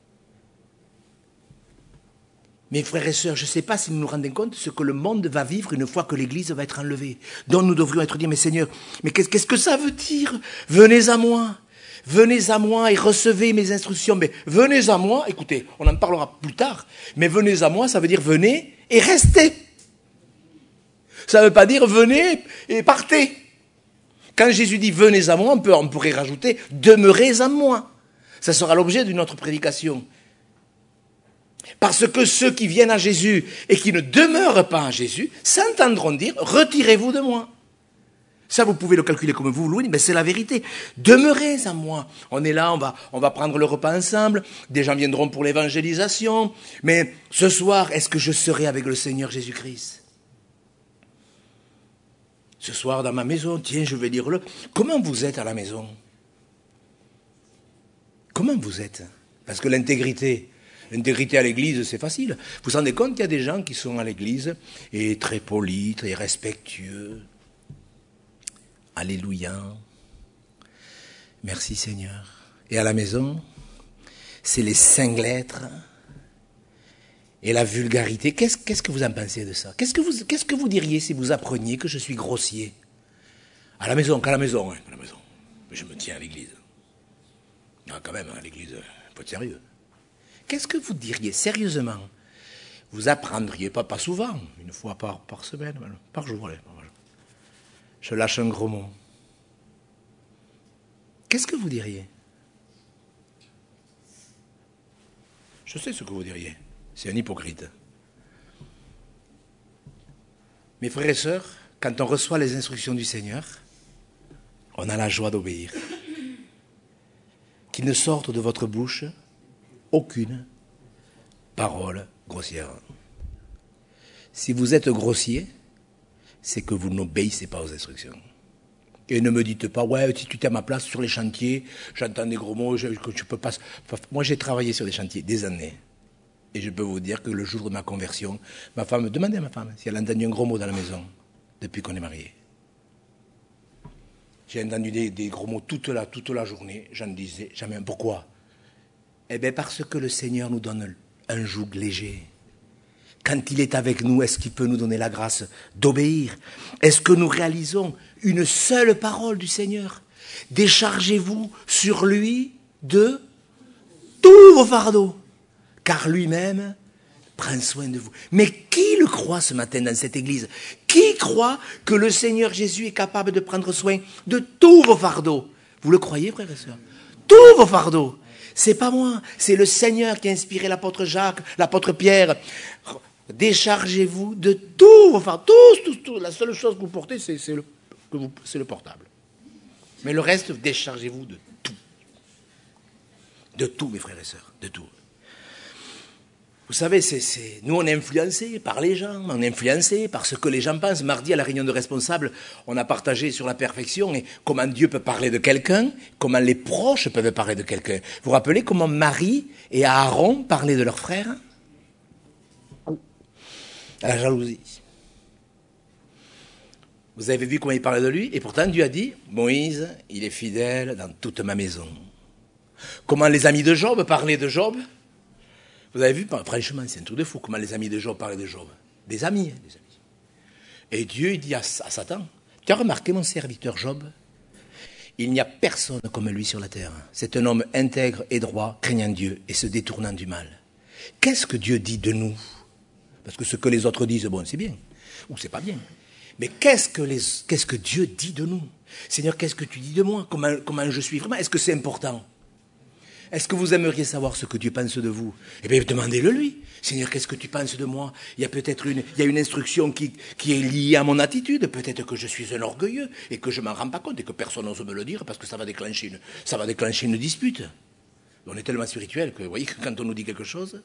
Mes frères et sœurs, je ne sais pas si nous nous rendons compte de ce que le monde va vivre une fois que l'Église va être enlevée. Donc nous devrions être dit, mais Seigneur, mais qu'est-ce que ça veut dire? Venez à moi et recevez mes instructions. Mais venez à moi, écoutez, on en parlera plus tard, mais venez à moi, ça veut dire venez et restez. Ça ne veut pas dire venez et partez. Quand Jésus dit « venez à moi », on pourrait rajouter « demeurez à moi ». Ça sera l'objet d'une autre prédication. Parce que ceux qui viennent à Jésus et qui ne demeurent pas à Jésus s'entendront dire « retirez-vous de moi ». Ça, vous pouvez le calculer comme vous voulez, mais c'est la vérité. Demeurez à moi. On est là, on va prendre le repas ensemble. Des gens viendront pour l'évangélisation. Mais ce soir, est-ce que je serai avec le Seigneur Jésus-Christ ? Ce soir, dans ma maison, tiens, je vais dire-le. Comment vous êtes à la maison? Comment vous êtes? Parce que l'intégrité à l'église, c'est facile. Vous vous rendez compte qu'il y a des gens qui sont à l'église et très polis, très respectueux. Alléluia. Merci Seigneur. Et à la maison, c'est les 5 lettres et la vulgarité. Qu'est-ce que vous en pensez de ça? Qu'est-ce que vous diriez si vous appreniez que je suis grossier? À la maison, qu'à la maison, hein, à la maison. Je me tiens à l'église. Ah, quand même, à l'église, il faut être sérieux. Qu'est-ce que vous diriez, sérieusement? Vous apprendriez, pas souvent, une fois par semaine, par jour, allez, par jour. Je lâche un gros mot. Qu'est-ce que vous diriez? Je sais ce que vous diriez. C'est un hypocrite. Mes frères et sœurs, quand on reçoit les instructions du Seigneur, on a la joie d'obéir. Qu'il ne sorte de votre bouche aucune parole grossière. Si vous êtes grossier, c'est que vous n'obéissez pas aux instructions. Et ne me dites pas, ouais, si tu étais à ma place sur les chantiers, j'entends des gros mots, je peux pas. Moi, j'ai travaillé sur des chantiers des années. Et je peux vous dire que le jour de ma conversion, ma femme, demandez à ma femme si elle a entendu un gros mot dans la maison depuis qu'on est mariés. J'ai entendu des gros mots toute la journée, j'en disais jamais un. Pourquoi? Eh bien, parce que le Seigneur nous donne un joug léger. Quand il est avec nous, est-ce qu'il peut nous donner la grâce d'obéir? Est-ce que nous réalisons une seule parole du Seigneur? Déchargez-vous sur lui de tous vos fardeaux, car lui-même prend soin de vous. Mais qui le croit ce matin dans cette église? Qui croit que le Seigneur Jésus est capable de prendre soin de tous vos fardeaux? Vous le croyez, frères et sœurs? Tous vos fardeaux. C'est pas moi, c'est le Seigneur qui a inspiré l'apôtre Jacques, l'apôtre Pierre. Déchargez-vous de tous vos fardeaux. Tous. La seule chose que vous portez, c'est le portable. Mais le reste, déchargez-vous de tout. De tout, mes frères et sœurs, de tout. Vous savez, nous on est influencés par les gens, on est influencés par ce que les gens pensent. Mardi, à la réunion de responsables, on a partagé sur la perfection et comment Dieu peut parler de quelqu'un, comment les proches peuvent parler de quelqu'un. Vous vous rappelez comment Marie et Aaron parlaient de leur frère? À la jalousie. Vous avez vu comment il parlait de lui? Et pourtant, Dieu a dit, Moïse, il est fidèle dans toute ma maison. Comment les amis de Job parlaient de Job? Vous avez vu, franchement, c'est un truc de fou, comment les amis de Job parlaient de Job. Des amis, des amis. Et Dieu dit à Satan, tu as remarqué mon serviteur Job? Il n'y a personne comme lui sur la terre. C'est un homme intègre et droit, craignant Dieu et se détournant du mal. Qu'est-ce que Dieu dit de nous? Parce que ce que les autres disent, bon, c'est bien, ou c'est pas bien. Mais qu'est-ce que Dieu dit de nous? Seigneur, qu'est-ce que tu dis de moi? Comment je suis vraiment? Est-ce que c'est important? Est-ce que vous aimeriez savoir ce que Dieu pense de vous? Eh bien, demandez-le lui. Seigneur, qu'est-ce que tu penses de moi? Il y a peut-être une instruction qui est liée à mon attitude. Peut-être que je suis un orgueilleux et que je m'en rends pas compte et que personne n'ose me le dire parce que ça va déclencher une dispute. On est tellement spirituel que, vous voyez, que quand on nous dit quelque chose,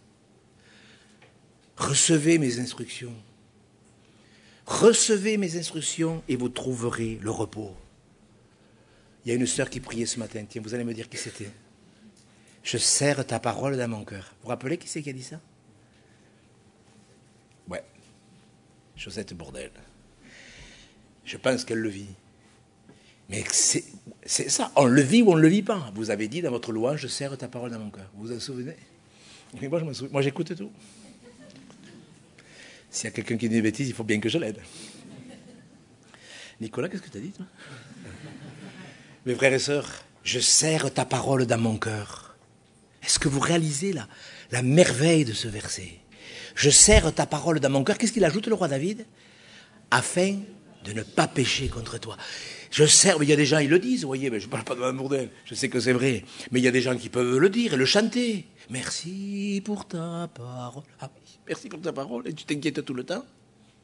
recevez mes instructions. Recevez mes instructions et vous trouverez le repos. Il y a une sœur qui priait ce matin. Tiens, vous allez me dire qui c'était. Je serre ta parole dans mon cœur. Vous vous rappelez qui c'est qui a dit ça? Ouais. Josette Bourdelle. Je pense qu'elle le vit. Mais c'est ça. On le vit ou on ne le vit pas. Vous avez dit dans votre louange, je serre ta parole dans mon cœur. Vous vous en souvenez? Mais moi, je me souviens. Moi, j'écoute tout. S'il y a quelqu'un qui dit des bêtises, il faut bien que je l'aide. Nicolas, qu'est-ce que tu as dit, toi? Mes frères et sœurs, je serre ta parole dans mon cœur. Est-ce que vous réalisez la merveille de ce verset? Je serre ta parole dans mon cœur. Qu'est-ce qu'il ajoute, le roi David? Afin de ne pas pécher contre toi. Je serre, mais il y a des gens, ils le disent, vous voyez, mais je ne parle pas de Mme Bourdelle, je sais que c'est vrai, mais il y a des gens qui peuvent le dire et le chanter. Merci pour ta parole. Ah oui, merci pour ta parole, et tu t'inquiètes tout le temps?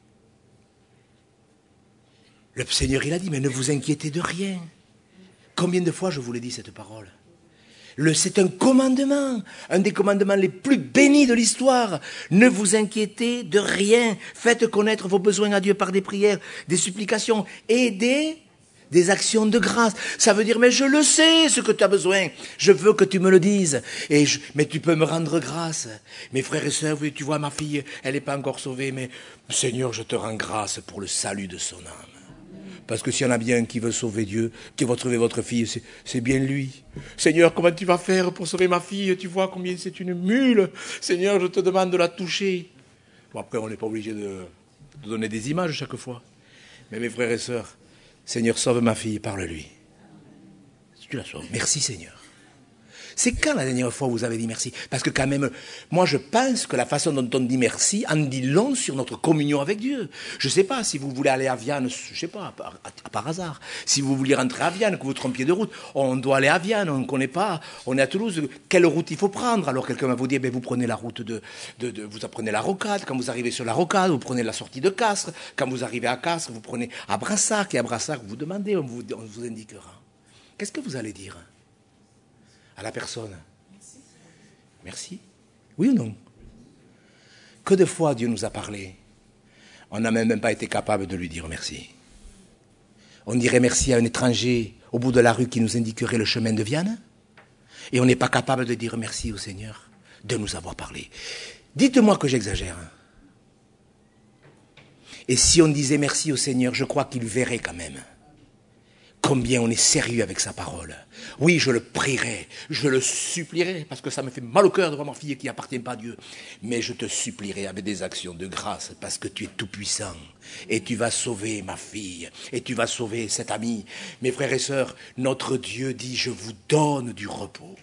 Le Seigneur, il a dit, mais ne vous inquiétez de rien. Combien de fois je vous l'ai dit, cette parole? C'est un commandement, un des commandements les plus bénis de l'histoire. Ne vous inquiétez de rien. Faites connaître vos besoins à Dieu par des prières, des supplications et des actions de grâce. Ça veut dire, mais je le sais ce que tu as besoin. Je veux que tu me le dises. Mais tu peux me rendre grâce. Mes frères et sœurs, tu vois, ma fille, elle n'est pas encore sauvée, mais Seigneur, je te rends grâce pour le salut de son âme. Parce que s'il y en a bien qui veut sauver Dieu, qui va trouver votre fille, c'est bien lui. Seigneur, comment tu vas faire pour sauver ma fille? Tu vois combien c'est une mule. Seigneur, je te demande de la toucher. Bon, après, on n'est pas obligé de donner des images chaque fois. Mais mes frères et sœurs, Seigneur, sauve ma fille, parle-lui. Tu la sauves. Merci, Seigneur. C'est quand la dernière fois vous avez dit merci? Parce que quand même, moi je pense que la façon dont on dit merci en dit long sur notre communion avec Dieu. Je ne sais pas si vous voulez aller à Vienne, je ne sais pas, par hasard. Si vous voulez rentrer à Vienne, que vous trompiez de route, on doit aller à Vienne, on ne connaît pas, on est à Toulouse, quelle route il faut prendre? Alors quelqu'un va vous dire, vous prenez la route vous apprenez la Rocade, quand vous arrivez sur la Rocade, vous prenez la sortie de Castres, quand vous arrivez à Castres, vous prenez à Brassac, et à Brassac, vous demandez, on vous indiquera. Qu'est-ce que vous allez dire à la personne? Merci. Oui ou non? Que de fois Dieu nous a parlé, on n'a même pas été capable de lui dire merci. On dirait merci à un étranger au bout de la rue qui nous indiquerait le chemin de Vienne, et on n'est pas capable de dire merci au Seigneur de nous avoir parlé. Dites-moi que j'exagère. Et si on disait merci au Seigneur, je crois qu'il verrait quand même combien on est sérieux avec sa parole. Oui, je le prierai, je le supplierai, parce que ça me fait mal au cœur de voir ma fille qui n'appartient pas à Dieu. Mais je te supplierai avec des actions de grâce, parce que tu es tout puissant. Et tu vas sauver ma fille, et tu vas sauver cet ami. Mes frères et sœurs, notre Dieu dit, je vous donne du repos.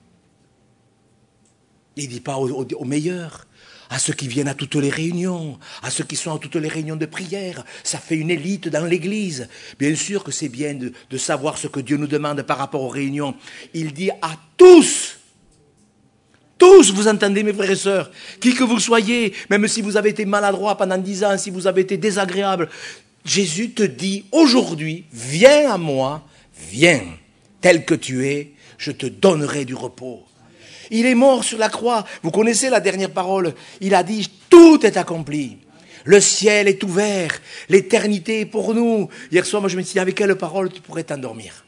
Il ne dit pas aux meilleurs, à ceux qui viennent à toutes les réunions, à ceux qui sont à toutes les réunions de prière. Ça fait une élite dans l'Église. Bien sûr que c'est bien de savoir ce que Dieu nous demande par rapport aux réunions. Il dit à tous, vous entendez mes frères et sœurs, qui que vous soyez, même si vous avez été maladroit pendant 10 ans, si vous avez été désagréable, Jésus te dit aujourd'hui, viens à moi, viens, tel que tu es, je te donnerai du repos. Il est mort sur la croix. Vous connaissez la dernière parole. Il a dit, tout est accompli. Le ciel est ouvert. L'éternité est pour nous. Hier soir, moi je me suis dit, avec quelle parole tu pourrais t'endormir?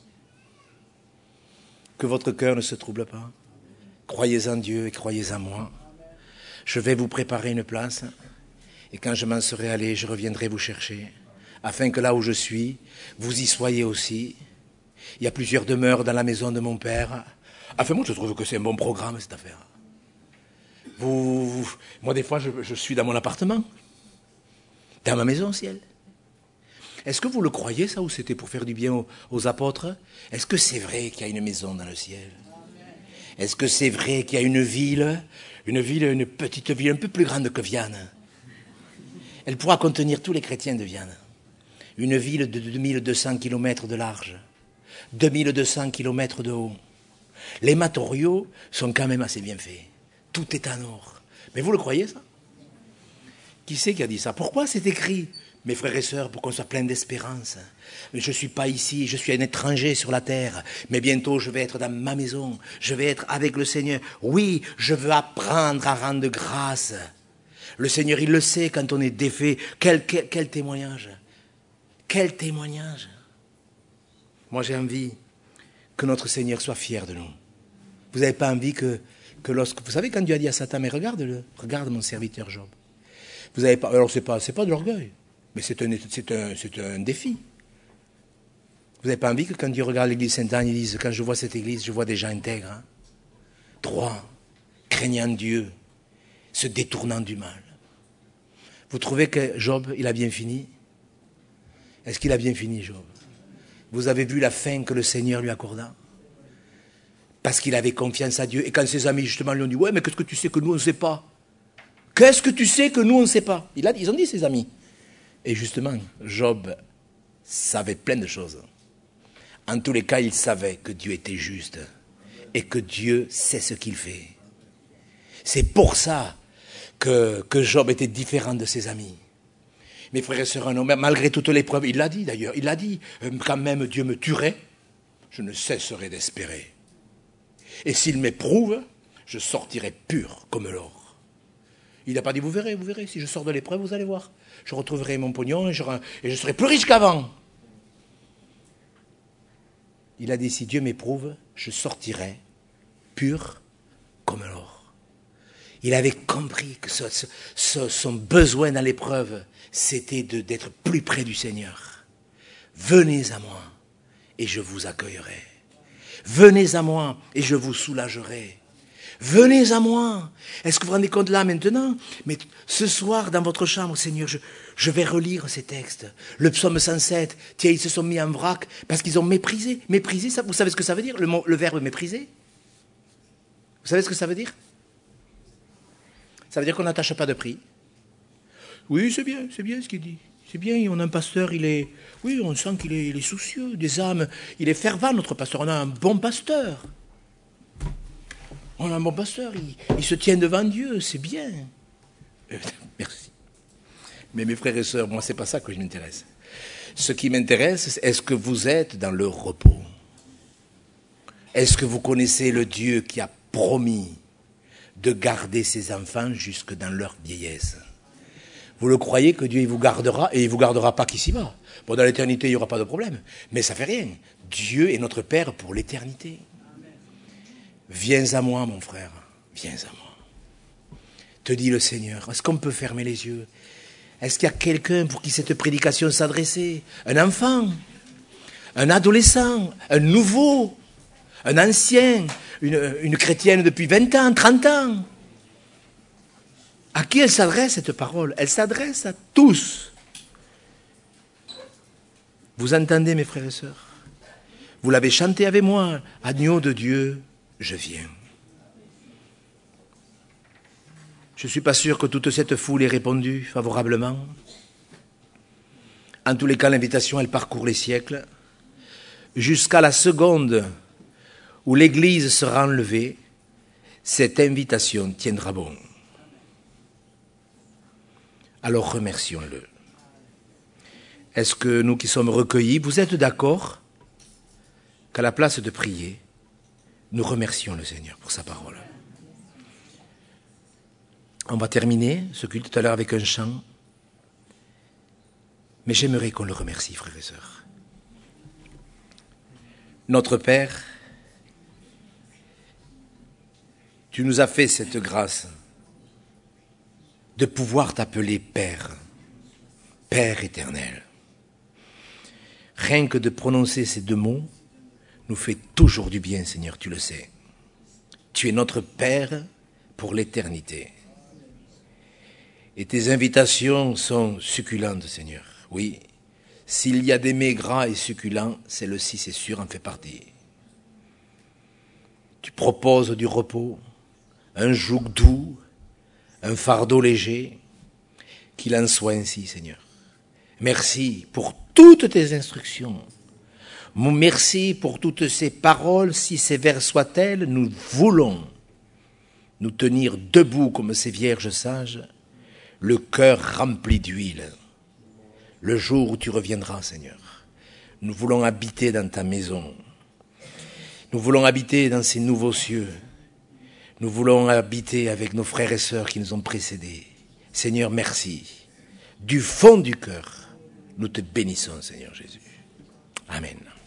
Que votre cœur ne se trouble pas. Croyez en Dieu et croyez en moi. Je vais vous préparer une place. Et quand je m'en serai allé, je reviendrai vous chercher. Afin que là où je suis, vous y soyez aussi. Il y a plusieurs demeures dans la maison de mon père. Enfin, moi, je trouve que c'est un bon programme, cette affaire. Moi, des fois, je suis dans mon appartement. Dans ma maison au ciel. Est-ce que vous le croyez, ça, ou c'était pour faire du bien aux apôtres? Est-ce que c'est vrai qu'il y a une maison dans le ciel? Est-ce que c'est vrai qu'il y a une petite ville un peu plus grande que Vienne? Elle pourra contenir tous les chrétiens de Vienne. Une ville de 2200 km de large, 2200 km de haut. Les matériaux sont quand même assez bien faits. Tout est en or. Mais vous le croyez, ça? Qui c'est qui a dit ça? Pourquoi c'est écrit? Mes frères et sœurs, pour qu'on soit plein d'espérance. Je ne suis pas ici, je suis un étranger sur la terre. Mais bientôt, je vais être dans ma maison. Je vais être avec le Seigneur. Oui, je veux apprendre à rendre grâce. Le Seigneur, il le sait quand on est défait. Quel témoignage! Quel témoignage! Moi, j'ai envie que notre Seigneur soit fier de nous. Vous n'avez pas envie que lorsque... Vous savez, quand Dieu a dit à Satan, mais regarde mon serviteur Job. Vous avez pas... Alors, c'est pas de l'orgueil, mais c'est un défi. Vous n'avez pas envie que quand Dieu regarde l'église Sainte-Anne, il dise, quand je vois cette église, je vois des gens intègres, hein, droits, craignant Dieu, se détournant du mal. Vous trouvez que Job, il a bien fini? Est-ce qu'il a bien fini, Job? Vous avez vu la fin que le Seigneur lui accorda? Parce qu'il avait confiance à Dieu. Et quand ses amis, justement, lui ont dit, ouais, mais qu'est-ce que tu sais que nous, on ne sait pas? Qu'est-ce que tu sais que nous, on ne sait pas? Ils ont dit, ses amis. Et justement, Job savait plein de choses. En tous les cas, il savait que Dieu était juste et que Dieu sait ce qu'il fait. C'est pour ça que Job était différent de ses amis. Mes frères et sœurs, malgré toutes les preuves, il l'a dit d'ailleurs, il l'a dit, quand même Dieu me tuerait, je ne cesserai d'espérer. Et s'il m'éprouve, je sortirai pur comme l'or. Il n'a pas dit, vous verrez, si je sors de l'épreuve, vous allez voir. Je retrouverai mon pognon et je serai plus riche qu'avant. Il a dit, si Dieu m'éprouve, je sortirai pur comme l'or. Il avait compris que son besoin dans l'épreuve, c'était d'être plus près du Seigneur. Venez à moi et je vous accueillerai. Venez à moi et je vous soulagerai. Venez à moi. Est-ce que vous vous rendez compte là maintenant? Mais ce soir, dans votre chambre, Seigneur, je vais relire ces textes. Le psaume 107, tiens, ils se sont mis en vrac parce qu'ils ont méprisé. Mépriser, ça, vous savez ce que ça veut dire, le verbe mépriser? Vous savez ce que ça veut dire? Ça veut dire qu'on n'attache pas de prix. Oui, c'est bien ce qu'il dit. C'est bien, on a un pasteur, oui, on sent qu'il est soucieux des âmes. Il est fervent, notre pasteur. On a un bon pasteur. On a un bon pasteur, il se tient devant Dieu, c'est bien. Merci. Mais mes frères et sœurs, moi, c'est pas ça que je m'intéresse. Ce qui m'intéresse, est-ce que vous êtes dans le repos? Est-ce que vous connaissez le Dieu qui a promis de garder ses enfants jusque dans leur vieillesse? Vous le croyez que Dieu il vous gardera, et il ne vous gardera pas qu'ici-bas. Bon, dans l'éternité, il n'y aura pas de problème. Mais ça ne fait rien. Dieu est notre Père pour l'éternité. Viens à moi, mon frère. Viens à moi. Te dit le Seigneur. Est-ce qu'on peut fermer les yeux? Est-ce qu'il y a quelqu'un pour qui cette prédication s'adressait? Un enfant? Un adolescent? Un nouveau? Un ancien? Une chrétienne depuis 20 ans, 30 ans? À qui elle s'adresse, cette parole? Elle s'adresse à tous. Vous entendez, mes frères et sœurs? Vous l'avez chanté avec moi. Agneau de Dieu, je viens. Je ne suis pas sûr que toute cette foule ait répondu favorablement. En tous les cas, l'invitation, elle parcourt les siècles. Jusqu'à la seconde où l'Église sera enlevée, cette invitation tiendra bon. Alors remercions-le. Est-ce que nous qui sommes recueillis, vous êtes d'accord qu'à la place de prier, Nous remercions le Seigneur pour sa parole. On va terminer ce culte tout à l'heure avec un chant. Mais j'aimerais qu'on le remercie, frères et sœurs. Notre Père, tu nous as fait cette grâce de pouvoir t'appeler Père, Père éternel. Rien que de prononcer ces deux mots nous fait toujours du bien, Seigneur, tu le sais. Tu es notre Père pour l'éternité. Et tes invitations sont succulentes, Seigneur. Oui, s'il y a des mets gras et succulents, celle-ci, c'est sûr, en fait partie. Tu proposes du repos, un joug doux, un fardeau léger, qu'il en soit ainsi, Seigneur. Merci pour toutes tes instructions. Merci pour toutes ces paroles, si sévères soient-elles, nous voulons nous tenir debout comme ces vierges sages, le cœur rempli d'huile. Le jour où tu reviendras, Seigneur, nous voulons habiter dans ta maison. Nous voulons habiter dans ces nouveaux cieux. Nous voulons habiter avec nos frères et sœurs qui nous ont précédés. Seigneur, merci. Du fond du cœur, nous te bénissons, Seigneur Jésus. Amen.